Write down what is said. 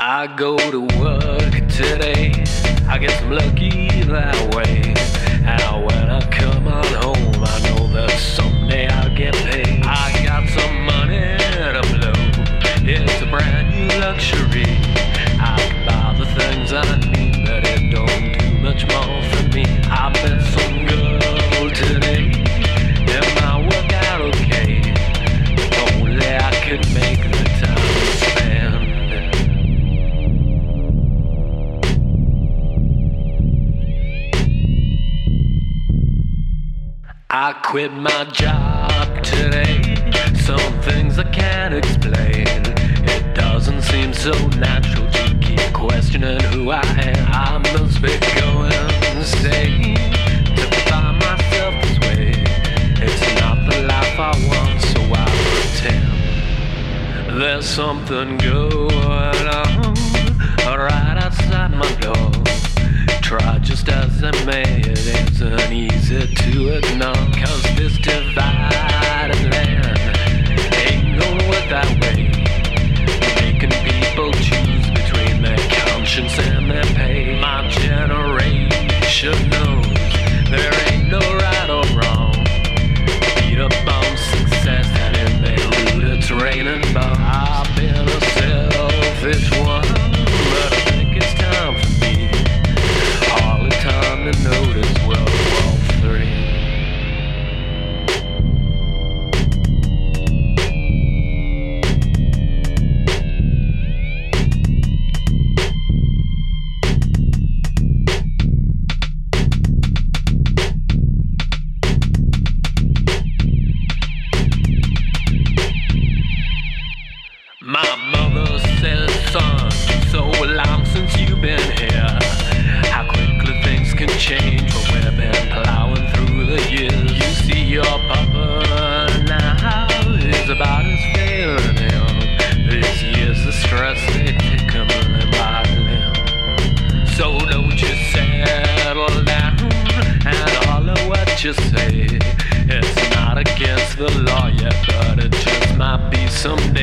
I go to work today, I get some lucky that way. And when I come on home, I know that someday I'll get paid. I got some money to blow, it's a brand new luxury. I can buy the things I need, but it don't do much more for me. I met some girl today, it might work out okay. If only I could make the time spend. I quit my job today, some things I can't explain. It doesn't seem so natural to keep questioning who I am. I must be going insane to find myself this way. It's not the life I want, so I pretend. There's something going on right outside my door. Try just as I may, it isn't easy to ignore. Cause this divided land ain't gonna work that way, making people choose between their conscience and their pay. My generation knows there ain't no right or wrong. Beat up on success and in their root it's raining ball. I've been a selfish one, but I think it's time for me. All the time to notice World War III. My mother says, son, so long since you've been here. How quickly things can change when we've been plowing through the years. You see your papa now is about as failing him. This year's the stress they take him limb by limb. So don't you settle down and all of what you say. It's not against the law yet, but it just might be someday.